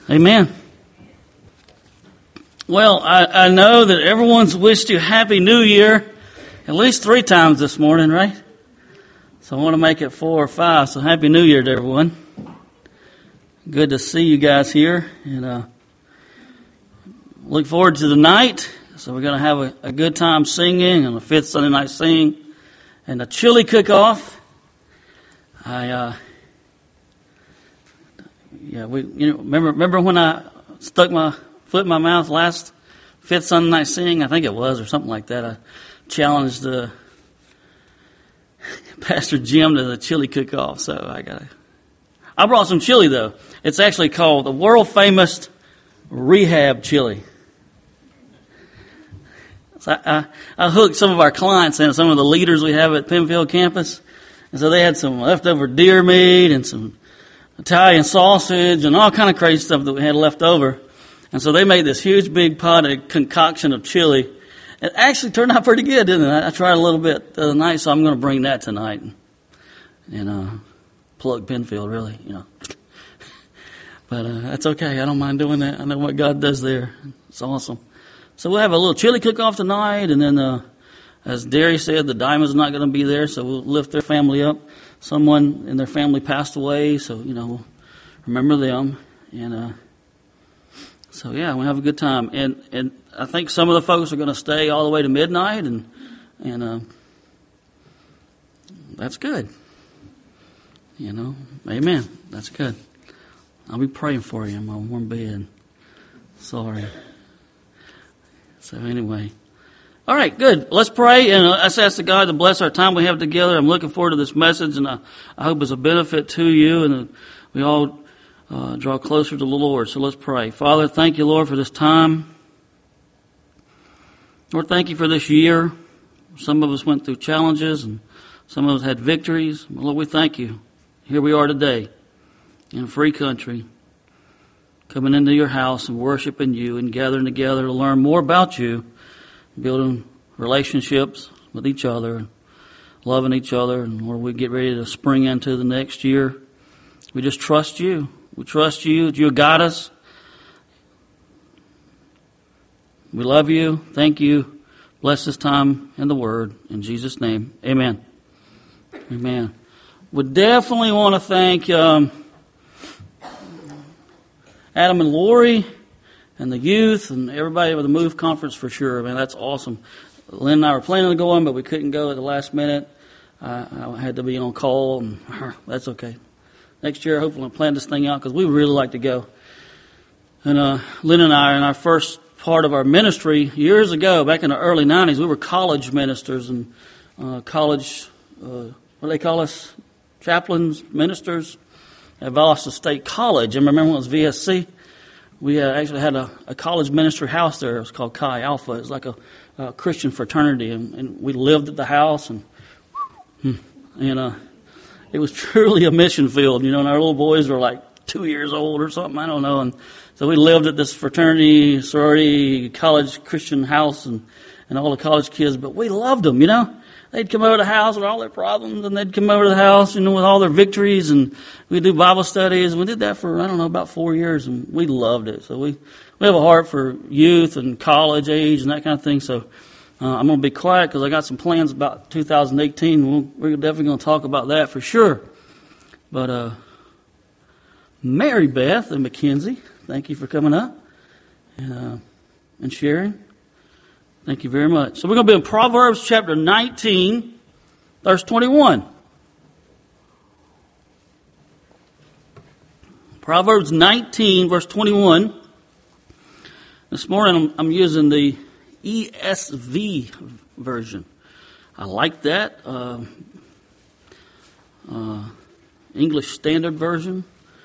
Amen. Well, I know that everyone's wished you Happy New Year at least 3 times this morning, right? So I want to make it 4 or 5. So Happy New Year to everyone. Good to see you guys here. And look forward to the night. So we're going to have a good time singing on the 5th Sunday night sing and a chili cook-off. Remember when I stuck my foot in my mouth last 5th Sunday night sing? I think it was, or something like that. I challenged Pastor Jim to the chili cook-off. So I brought some chili though. It's actually called the world famous Rehab chili. So I hooked some of our clients in, some of the leaders we have at Penfield campus, and so they had some leftover deer meat and some Italian sausage and all kind of crazy stuff that we had left over. And so they made this huge big pot of concoction of chili. It actually turned out pretty good, didn't it? I tried a little bit the other night, so I'm going to bring that tonight and plug Penfield, really, But that's okay. I don't mind doing that. I know what God does there. It's awesome. So we'll have a little chili cook-off tonight, and then as Derry said, the Diamond's not going to be there, so we'll lift their family up. Someone in their family passed away, so, we'll remember them. And so, yeah, we'll have a good time. And I think some of the folks are going to stay all the way to midnight, and that's good. Amen. That's good. I'll be praying for you in my warm bed. Sorry. So anyway. All right, good. Let's pray, and let's ask the God to bless our time we have together. I'm looking forward to this message, and I hope it's a benefit to you, and we all draw closer to the Lord. So let's pray. Father, thank you, Lord, for this time. Lord, thank you for this year. Some of us went through challenges, and some of us had victories. Lord, we thank you. Here we are today in a free country, coming into your house and worshiping you and gathering together to learn more about you, building relationships with each other, loving each other. And Lord, we get ready to spring into the next year. We just trust you. We trust you that you'll guide us. We love you. Thank you. Bless this time in the Word. In Jesus' name, amen. Amen. We definitely want to thank Adam and Lori and the youth and everybody with the Move Conference for sure. Man, that's awesome. Lynn and I were planning on going, but we couldn't go at the last minute. I had to be on call, and that's okay. Next year, hopefully, I'll plan this thing out because we would really like to go. And Lynn and I, in our first part of our ministry years ago, back in the early 90s, we were college ministers and college, what do they call us? Chaplains, ministers at Valdosta State College. And remember when it was VSC? We actually had a college ministry house there. It was called Chi Alpha. It was like a Christian fraternity, and we lived at the house, and it was truly a mission field, and our little boys were like 2 years old or something, I don't know, and so we lived at this fraternity, sorority, college Christian house, and all the college kids, but we loved them, They'd come over to the house with all their problems, and they'd come over to the house, with all their victories, and we'd do Bible studies. We did that for, about 4 years, and we loved it. So we have a heart for youth and college age and that kind of thing. So I'm going to be quiet because I got some plans about 2018. We're definitely going to talk about that for sure. But Mary Beth and Mackenzie, thank you for coming up and sharing. Thank you very much. So we're going to be in Proverbs chapter 19, verse 21. Proverbs 19, verse 21. This morning I'm using the ESV version. I like that. English Standard Version.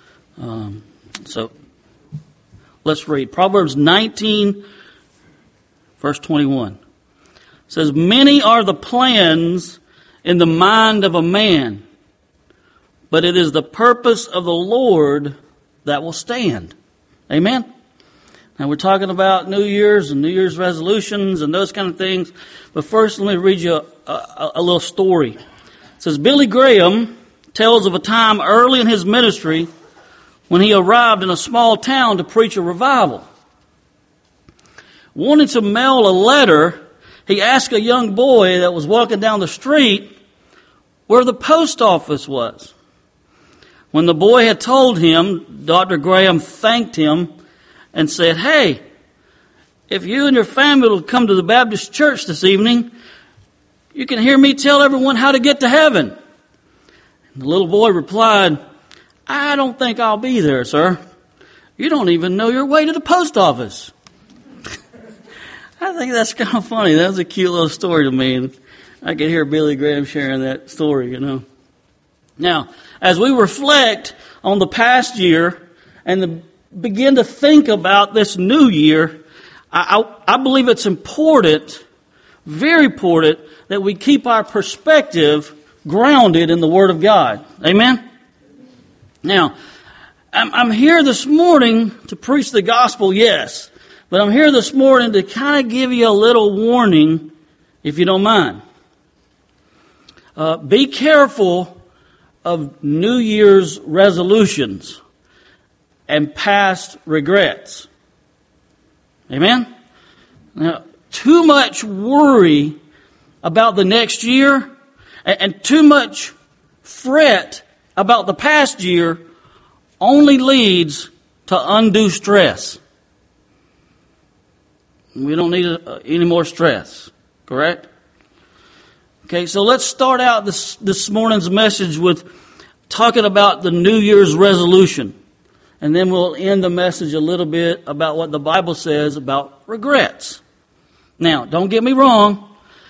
So let's read. Proverbs 19, verse 21. It says, many are the plans in the mind of a man, but it is the purpose of the Lord that will stand. Amen? Now we're talking about New Year's and New Year's resolutions and those kind of things. But first, let me read you a little story. It says, Billy Graham tells of a time early in his ministry when he arrived in a small town to preach a revival. Wanting to mail a letter, he asked a young boy that was walking down the street where the post office was. When the boy had told him, Dr. Graham thanked him and said, "Hey, if you and your family will come to the Baptist church this evening, you can hear me tell everyone how to get to heaven." And the little boy replied, "I don't think I'll be there, sir. You don't even know your way to the post office." I think that's kind of funny. That was a cute little story to me. And I could hear Billy Graham sharing that story, Now, as we reflect on the past year and begin to think about this new year, I believe it's important, very important, that we keep our perspective grounded in the Word of God. Amen? Now, I'm here this morning to preach the gospel, yes. But I'm here this morning to kind of give you a little warning, if you don't mind. Be careful of New Year's resolutions and past regrets. Amen? Now, too much worry about the next year and too much fret about the past year only leads to undue stress. We don't need any more stress, correct? Okay, so let's start out this morning's message with talking about the New Year's resolution. And then we'll end the message a little bit about what the Bible says about regrets. Now, don't get me wrong.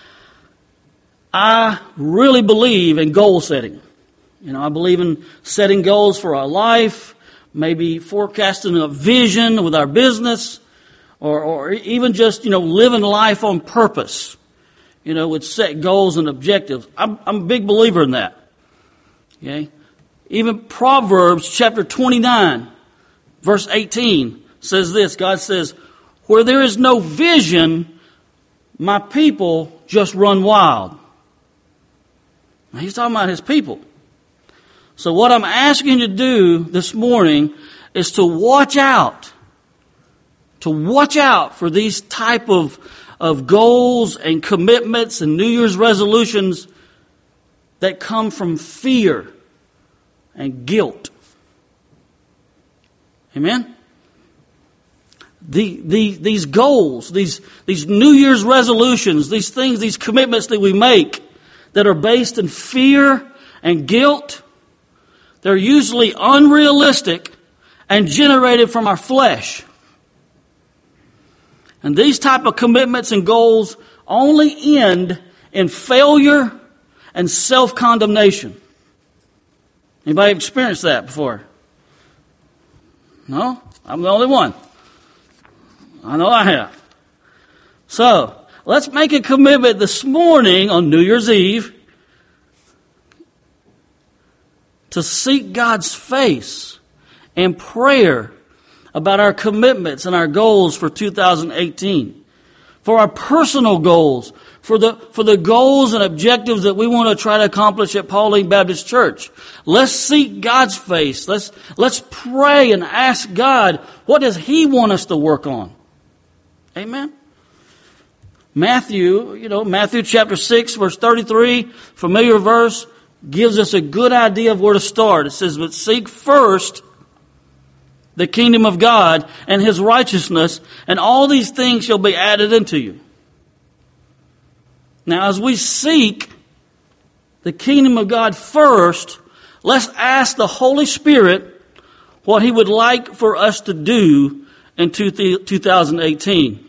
I really believe in goal setting. I believe in setting goals for our life, maybe forecasting a vision with our business, or even just, living life on purpose, with set goals and objectives. I'm a big believer in that. Okay? Even Proverbs chapter 29, verse 18 says this. God says, "Where there is no vision, my people just run wild." Now, he's talking about his people. So what I'm asking you to do this morning is to watch out. To watch out for these type of goals and commitments and New Year's resolutions that come from fear and guilt. Amen? These goals, these New Year's resolutions, these things, these commitments that we make that are based in fear and guilt, they're usually unrealistic and generated from our flesh. And these type of commitments and goals only end in failure and self-condemnation. Anybody experienced that before? No? I'm the only one. I know I have. So, let's make a commitment this morning on New Year's Eve to seek God's face in prayer about our commitments and our goals for 2018, for our personal goals, for the goals and objectives that we want to try to accomplish at Pauline Baptist Church. Let's seek God's face. Let's pray and ask God, what does He want us to work on? Amen. Matthew chapter 6, verse 33, familiar verse, gives us a good idea of where to start. It says, "But seek first the kingdom of God and His righteousness, and all these things shall be added unto you." Now, as we seek the kingdom of God first, let's ask the Holy Spirit what He would like for us to do in 2018.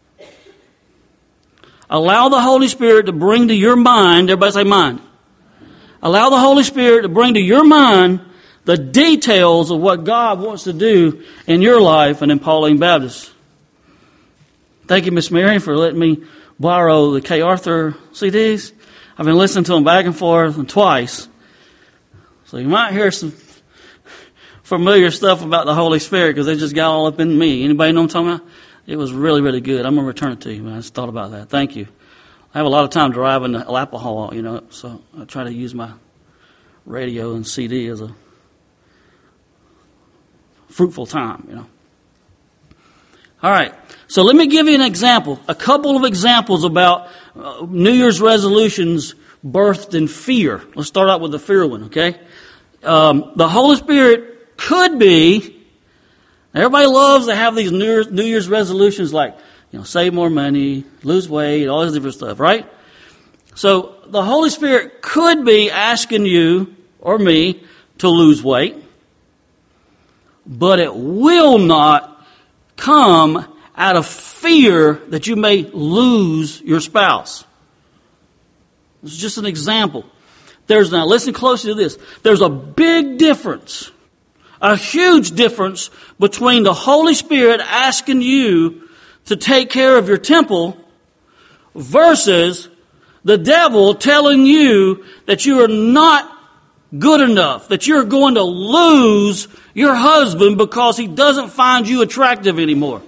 Allow the Holy Spirit to bring to your mind, everybody say mind. Allow the Holy Spirit to bring to your mind the details of what God wants to do in your life and in Pauline Baptist. Thank you, Miss Mary, for letting me borrow the Kay Arthur CDs. I've been listening to them back and forth and twice. So you might hear some familiar stuff about the Holy Spirit because they just got all up in me. Anybody know what I'm talking about? It was really, really good. I'm going to return it to you. I just thought about that. Thank you. I have a lot of time driving to Alapaha, so I try to use my radio and CD as a fruitful time, All right. So let me give you an example, a couple of examples about New Year's resolutions birthed in fear. Let's start out with the fear one, okay? The Holy Spirit could be, everybody loves to have these New Year's resolutions like, save more money, lose weight, all this different stuff, right? So the Holy Spirit could be asking you or me to lose weight, but it will not come out of fear that you may lose your spouse. This is just an example. Now listen closely to this. There's a big difference, a huge difference between the Holy Spirit asking you to take care of your temple versus the devil telling you that you are not good enough, that you're going to lose your husband because he doesn't find you attractive anymore.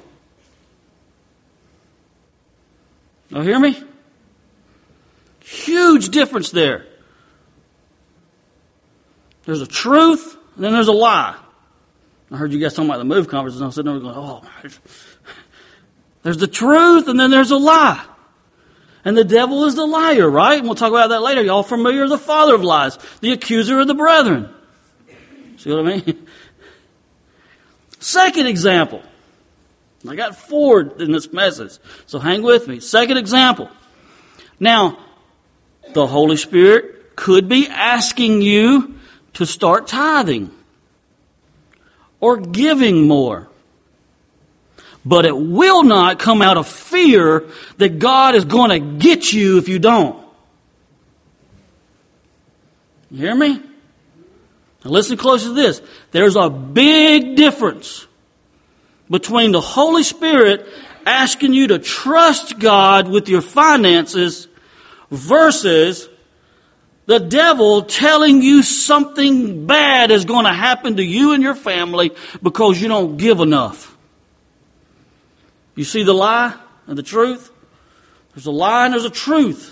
Now hear me? Huge difference there. There's a truth, and then there's a lie. I heard you guys talking about the move conference, and I was sitting there going, oh, there's the truth, and then there's a lie. And the devil is the liar, right? And we'll talk about that later. Y'all familiar with the father of lies, the accuser of the brethren. See what I mean? Second example. I got 4 in this message, so hang with me. Second example. Now, the Holy Spirit could be asking you to start tithing or giving more. But it will not come out of fear that God is going to get you if you don't. You hear me? Now listen close to this. There's a big difference between the Holy Spirit asking you to trust God with your finances versus the devil telling you something bad is going to happen to you and your family because you don't give enough. You see the lie and the truth? There's a lie and there's a truth.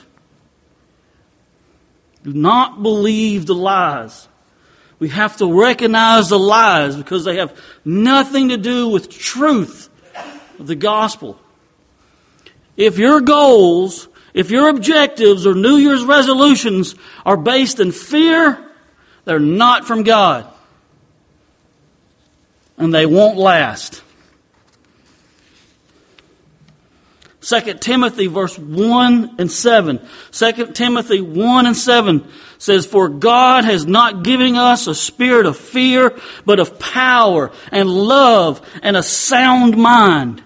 Do not believe the lies. We have to recognize the lies because they have nothing to do with truth of the gospel. If your goals, if your objectives or New Year's resolutions are based in fear, they're not from God. And they won't last. 2 Timothy verse 1 and 7. 2 Timothy 1 and 7 says, for God has not given us a spirit of fear, but of power and love and a sound mind.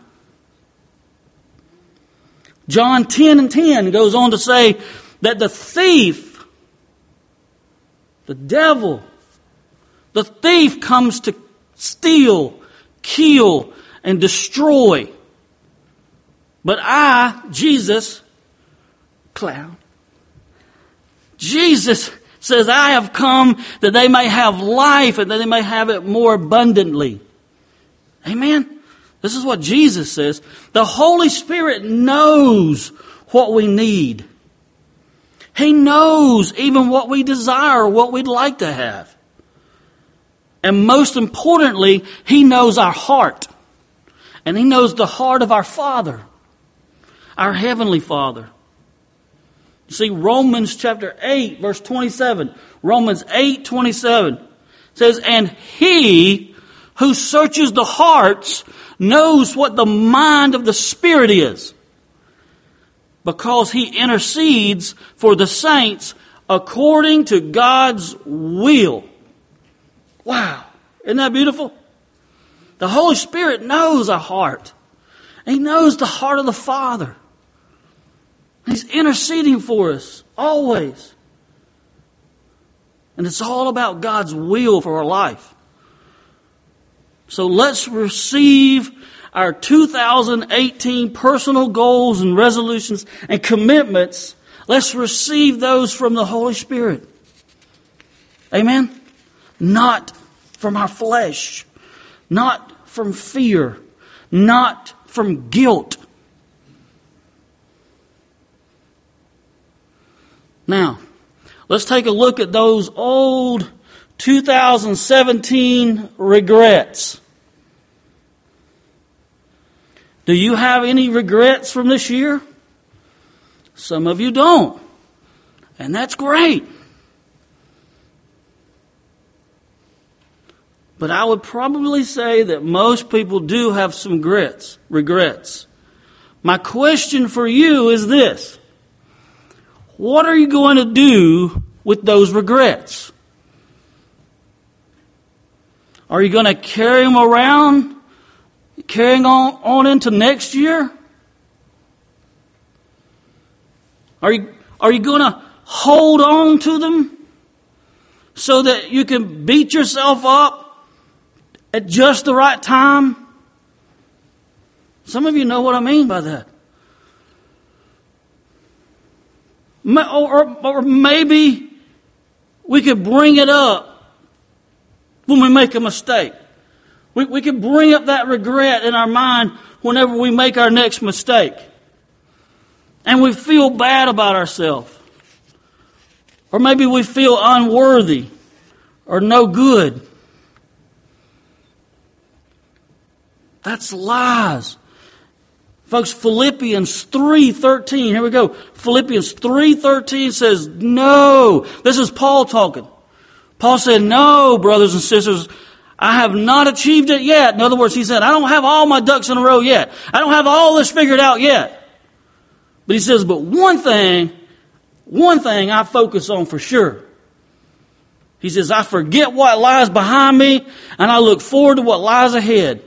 John 10 and 10 goes on to say that the thief, the devil, the thief comes to steal, kill, and destroy. But I, Jesus, clown, Jesus says, I have come that they may have life and that they may have it more abundantly. Amen? This is what Jesus says. The Holy Spirit knows what we need. He knows even what we desire, what we'd like to have. And most importantly, He knows our heart. And He knows the heart of our Father, our Heavenly Father. You see, Romans chapter 8, verse 27. Romans 8:27 says, and He who searches the hearts knows what the mind of the Spirit is, because He intercedes for the saints according to God's will. Wow. Isn't that beautiful? The Holy Spirit knows our heart. He knows the heart of the Father. He's interceding for us always. And it's all about God's will for our life. So let's receive our 2018 personal goals and resolutions and commitments. Let's receive those from the Holy Spirit. Amen? Not from our flesh. Not from fear. Not from guilt. Now, let's take a look at those old 2017 regrets. Do you have any regrets from this year? Some of you don't. And that's great. But I would probably say that most people do have some regrets. My question for you is this. What are you going to do with those regrets? Are you going to carry them around, carrying on into next year? Are you going to hold on to them so that you can beat yourself up at just the right time? Some of you know what I mean by that. Or maybe we could bring it up when we make a mistake. We can bring up that regret in our mind whenever we make our next mistake. And we feel bad about ourselves. Or maybe we feel unworthy or no good. That's lies. Folks, Philippians 3:13. Here we go. Philippians 3:13 says, no. This is Paul talking. Paul said, no, brothers and sisters, I have not achieved it yet. In other words, he said, I don't have all my ducks in a row yet. I don't have all this figured out yet. But he says, but one thing I focus on for sure. He says, I forget what lies behind me and I look forward to what lies ahead.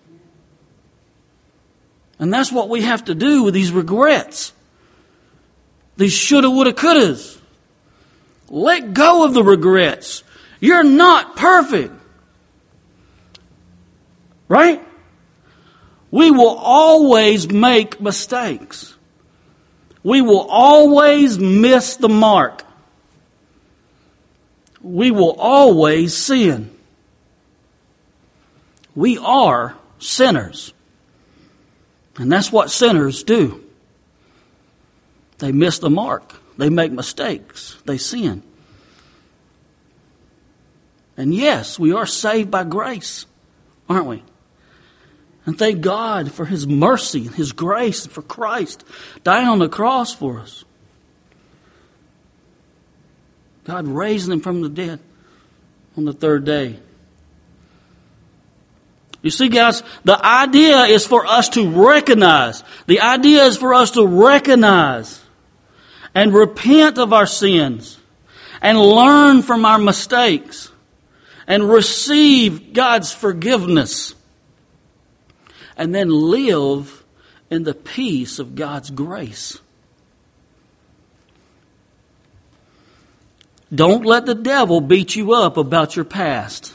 And that's what we have to do with these regrets. These shoulda, woulda, couldas. Let go of the regrets. You're not perfect. Right? We will always make mistakes. We will always miss the mark. We will always sin. We are sinners. And that's what sinners do. They miss the mark. They make mistakes. They sin. And yes, we are saved by grace, aren't we? And thank God for His mercy, His grace, and for Christ dying on the cross for us. God raised Him from the dead on the third day. You see, guys, the idea is for us to recognize. The idea is for us to recognize and repent of our sins and learn from our mistakes and receive God's forgiveness and then live in the peace of God's grace. Don't let the devil beat you up about your past.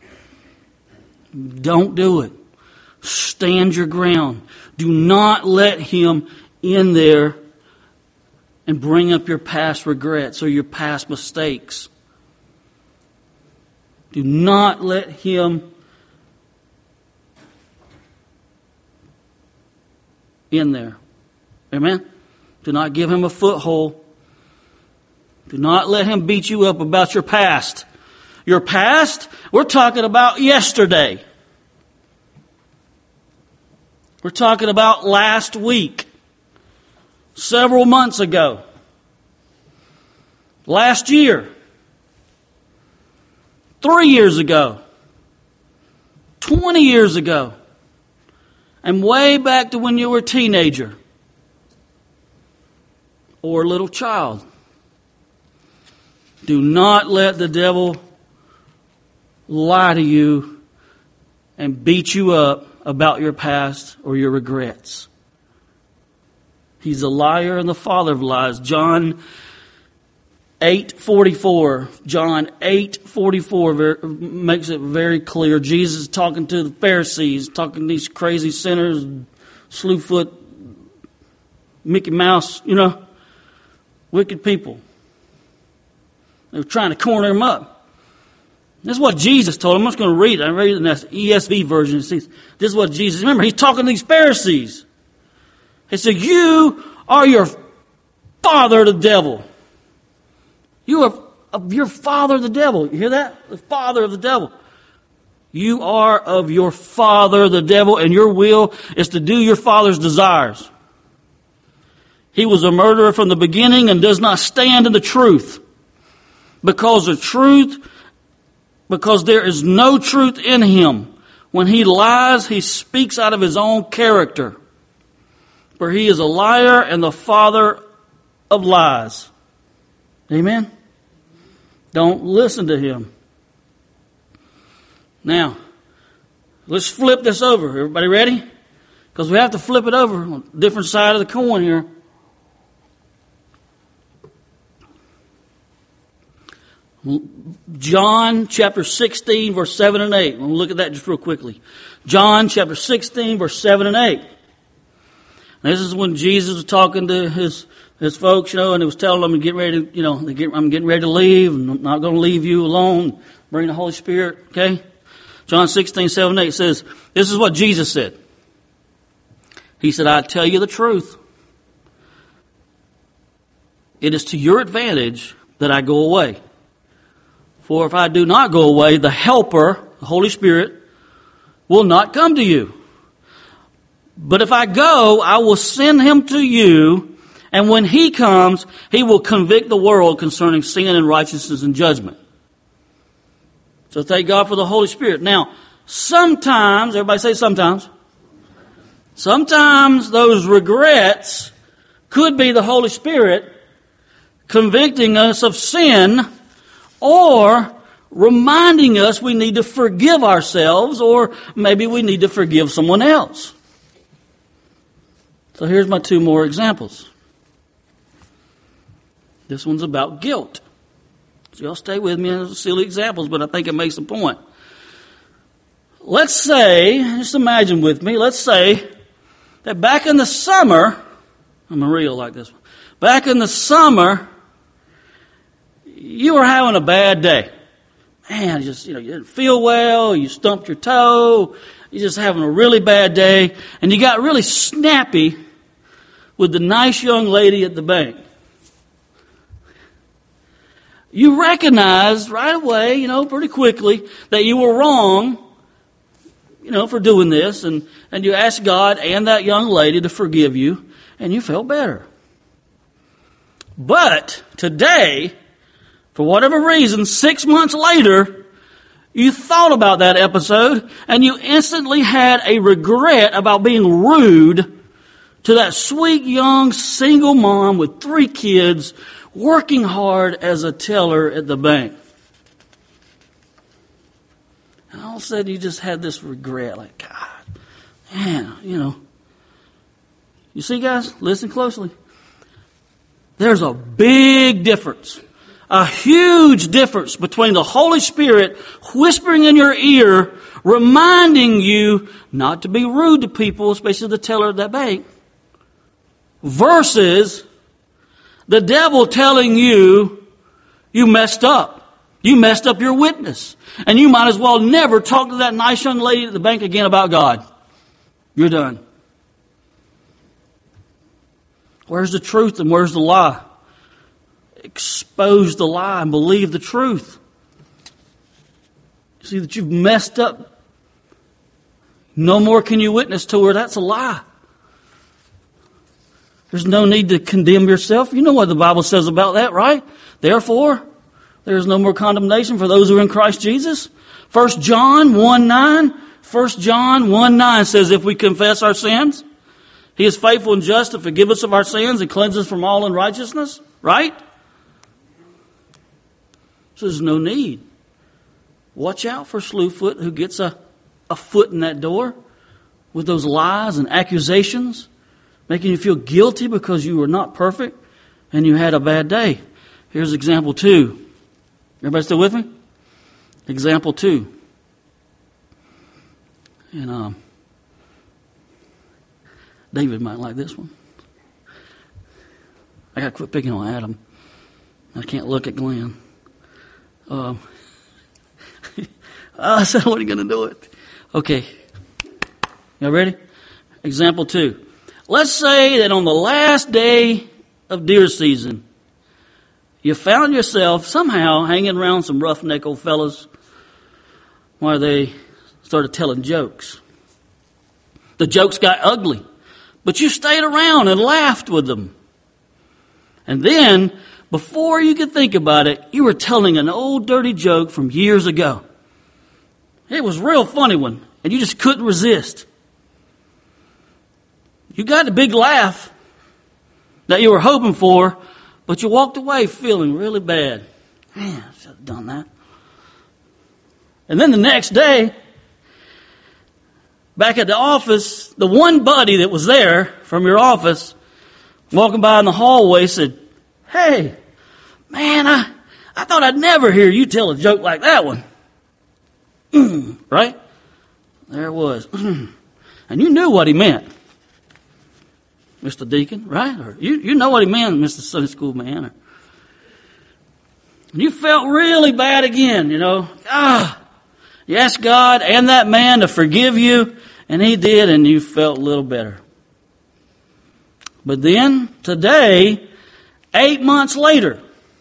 Don't do it. Stand your ground. Do not let him in there and bring up your past regrets or your past mistakes. Do not let him in there. Amen? Do not give him a foothold. Do not let him beat you up about your past. Your past, we're talking about yesterday. We're talking about last week. Several months ago. Last year. 3 years ago. 20 years ago. And way back to when you were a teenager. Or a little child. Do not let the devil lie to you and beat you up about your past or your regrets. He's a liar and the father of lies. John 8:44. John 8:44 makes it very clear. Jesus is talking to the Pharisees, talking to these crazy sinners, Slewfoot, Mickey Mouse, wicked people. They were trying to corner him up. This is what Jesus told him. I'm just going to read it. I read it in that ESV version. This is what Jesus... Remember, he's talking to these Pharisees. He said, you are your father, the devil. You are of your father, the devil. You hear that? The father of the devil. You are of your father, the devil, and your will is to do your father's desires. He was a murderer from the beginning and does not stand in the truth. Because there is no truth in him. When he lies, he speaks out of his own character. For he is a liar and the father of lies. Amen? Don't listen to him. Now, let's flip this over. Everybody ready? Because we have to flip it over on a different side of the coin here. John chapter 16, verse 7 and 8. We'll look at that just real quickly. John chapter 16, verse 7 and 8. This is when Jesus was talking to his folks, and he was telling them to get ready to, I'm getting ready to leave, and I'm not going to leave you alone. Bring the Holy Spirit, okay? John 16, 7 and 8 says, this is what Jesus said. He said, I tell you the truth. It is to your advantage that I go away. For if I do not go away, the Helper, the Holy Spirit, will not come to you. But if I go, I will send him to you, and when he comes, he will convict the world concerning sin and righteousness and judgment. So thank God for the Holy Spirit. Now, sometimes, everybody say sometimes. Sometimes those regrets could be the Holy Spirit convicting us of sin, or reminding us we need to forgive ourselves, or maybe we need to forgive someone else. So here's my two more examples. This one's about guilt. So y'all stay with me. Those silly examples, but I think it makes a point. Let's say, just imagine with me, let's say that back in the summer, I'm real like this one. Back in the summer, you were having a bad day. Man, you didn't feel well, you stumped your toe, you're just having a really bad day, and you got really snappy with the nice young lady at the bank. You recognized right away, pretty quickly, that you were wrong, for doing this, and you asked God and that young lady to forgive you, and you felt better. But today, for whatever reason, 6 months later, you thought about that episode and you instantly had a regret about being rude to that sweet young single mom with 3 kids working hard as a teller at the bank. And all of a sudden you just had this regret, like, God, man, You see, guys, listen closely. There's a big difference. A huge difference between the Holy Spirit whispering in your ear, reminding you not to be rude to people, especially the teller at that bank, versus the devil telling you, you messed up. You messed up your witness. And you might as well never talk to that nice young lady at the bank again about God. You're done. Where's the truth and where's the lie? Expose the lie and believe the truth. See that you've messed up. No more can you witness to her. That's a lie. There's no need to condemn yourself. You know what the Bible says about that, right? Therefore, there is no more condemnation for those who are in Christ Jesus. 1 John 1:9. 1 John 1:9 says, if we confess our sins, He is faithful and just to forgive us of our sins and cleanse us from all unrighteousness. Right? So there's no need. Watch out for Slewfoot who gets a foot in that door with those lies and accusations, making you feel guilty because you were not perfect and you had a bad day. Here's example 2. Everybody still with me? Example 2. And David might like this one. I got to quit picking on Adam. I can't look at Glenn. I said I wasn't going to do it. Okay. Y'all ready? Example 2. Let's say that on the last day of deer season, you found yourself somehow hanging around some roughneck old fellas while they started telling jokes. The jokes got ugly, but you stayed around and laughed with them. And then, before you could think about it, you were telling an old dirty joke from years ago. It was a real funny one, and you just couldn't resist. You got the big laugh that you were hoping for, but you walked away feeling really bad. Man, I should have done that. And then the next day, back at the office, the one buddy that was there from your office, walking by in the hallway, said, "Hey, man, I thought I'd never hear you tell a joke like that one." Right? There it was. And you knew what he meant, Mr. Deacon, right? Or you know what he meant, Mr. Sunday School man. And you felt really bad again, you know. You asked God and that man to forgive you, and he did, and you felt a little better. But then, today, 8 months later,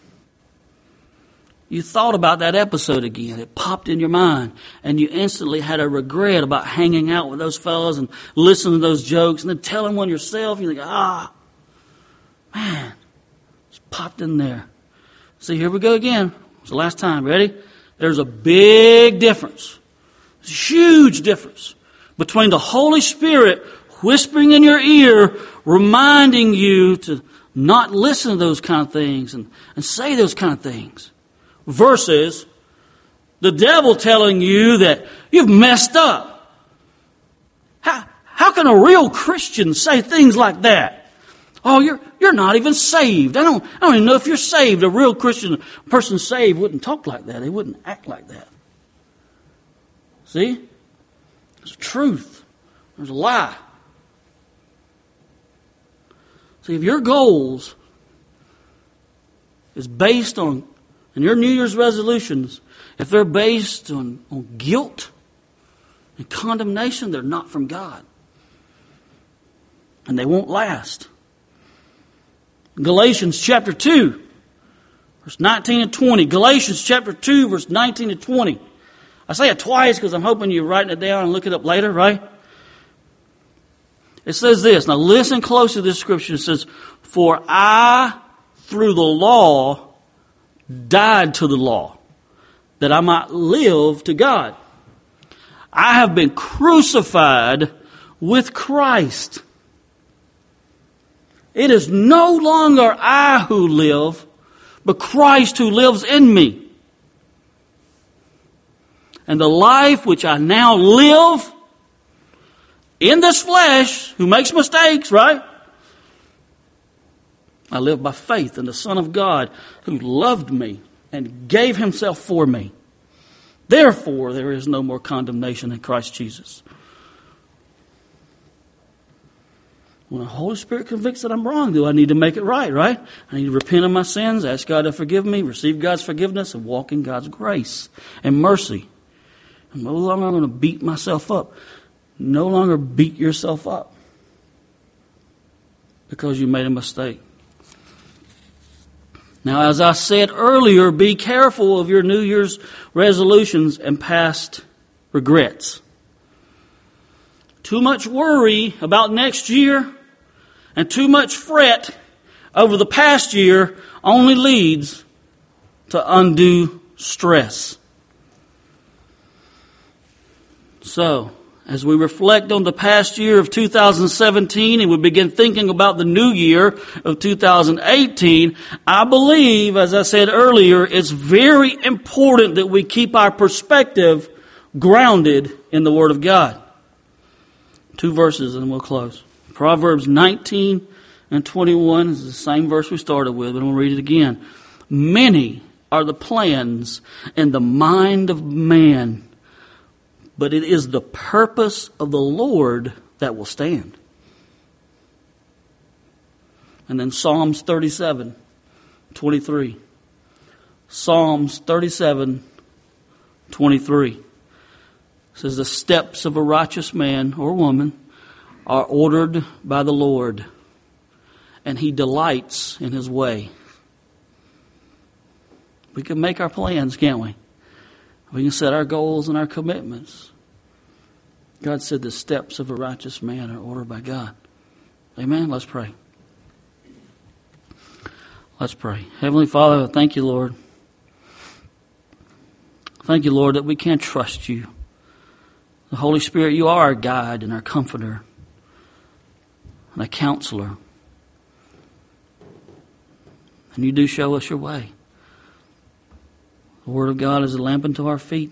you thought about that episode again. It popped in your mind, and you instantly had a regret about hanging out with those fellows and listening to those jokes, and then telling one yourself. You think, man, it's popped in there. See, here we go again. It's the last time. Ready? There's a big difference. There's a huge difference between the Holy Spirit whispering in your ear, reminding you to not listen to those kind of things and say those kind of things, versus the devil telling you that you've messed up. How can a real Christian say things like that? Oh, you're not even saved. I don't even know if you're saved. A real Christian person saved wouldn't talk like that. They wouldn't act like that. See? There's truth. There's a lie. See, if your goals is based on, and your New Year's resolutions, if they're based on guilt and condemnation, they're not from God. And they won't last. Galatians chapter 2, verse 19 and 20. Galatians chapter 2, verse 19 and 20. I say it twice because I'm hoping you're writing it down and look it up later, right? It says this. Now listen close to this scripture. It says, "For I, through the law, died to the law, that I might live to God. I have been crucified with Christ. It is no longer I who live, but Christ who lives in me. And the life which I now live in this flesh," who makes mistakes, right? "I live by faith in the Son of God who loved me and gave himself for me. Therefore, there is no more condemnation in Christ Jesus." When the Holy Spirit convicts that I'm wrong, do I need to make it right? I need to repent of my sins, ask God to forgive me, receive God's forgiveness, and walk in God's grace and mercy. I'm no longer going to beat myself up. No longer beat yourself up because you made a mistake. Now, as I said earlier, be careful of your New Year's resolutions and past regrets. Too much worry about next year and too much fret over the past year only leads to undue stress. So, as we reflect on the past year of 2017 and we begin thinking about the new year of 2018, I believe, as I said earlier, it's very important that we keep our perspective grounded in the Word of God. 2 verses and we'll close. Proverbs 19 and 21 is the same verse we started with, but I'm going to read it again. "Many are the plans in the mind of man, but it is the purpose of the Lord that will stand." And then Psalms 37, 23. Psalms 37, 23. Says, "The steps of a righteous man or woman are ordered by the Lord, and he delights in his way." We can make our plans, can't we? We can set our goals and our commitments. God said the steps of a righteous man are ordered by God. Amen? Let's pray. Let's pray. Heavenly Father, thank you, Lord. Thank you, Lord, that we can trust you. The Holy Spirit, you are our guide and our comforter and a counselor. And you do show us your way. The Word of God is a lamp unto our feet.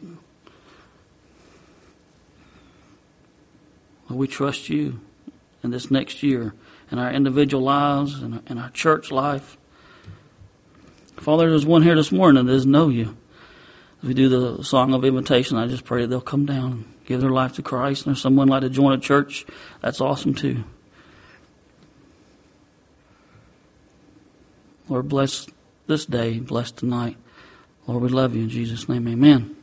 Lord, we trust you in this next year, in our individual lives, in our church life. Father, there's one here this morning that doesn't know you. As we do the song of invitation, I just pray that they'll come down and give their life to Christ. And if someone would like to join a church, that's awesome too. Lord, bless this day, bless tonight. Lord, we love you in Jesus' name, amen.